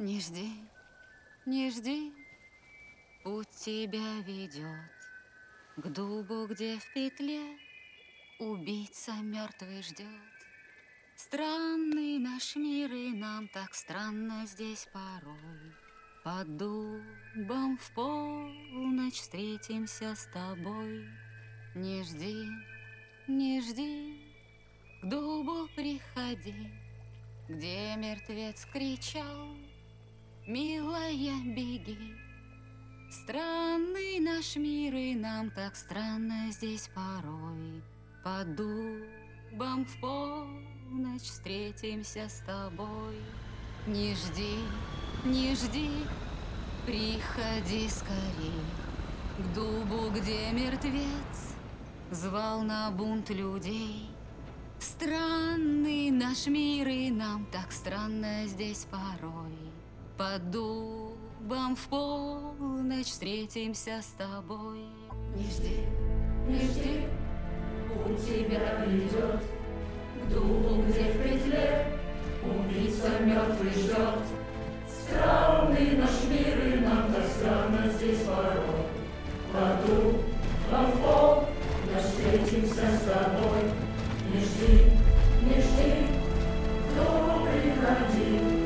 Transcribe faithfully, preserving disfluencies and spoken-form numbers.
Не жди, не жди, путь тебя ведет к дубу, где в петле убийца мертвый ждет. Странный наш мир, и нам так странно здесь порой. Под дубом в полночь встретимся с тобой. Не жди, не жди, к дубу приходи, где мертвец кричал: милая, беги. Странный наш мир, и нам так странно здесь порой. Под дубом в полночь встретимся с тобой. Не жди, не жди, приходи скорей к дубу, где мертвец звал на бунт людей. Странный наш мир, и нам так странно здесь порой. Под дубом в полночь встретимся с тобой. Не жди, не жди, путь тебя ведет к дубу, где в петле убийца мертвый ждет. Странный наш мир, и нам так странно здесь порой. Под дубом в полночь встретимся с тобой. Не жди, не жди, к дубу приходи,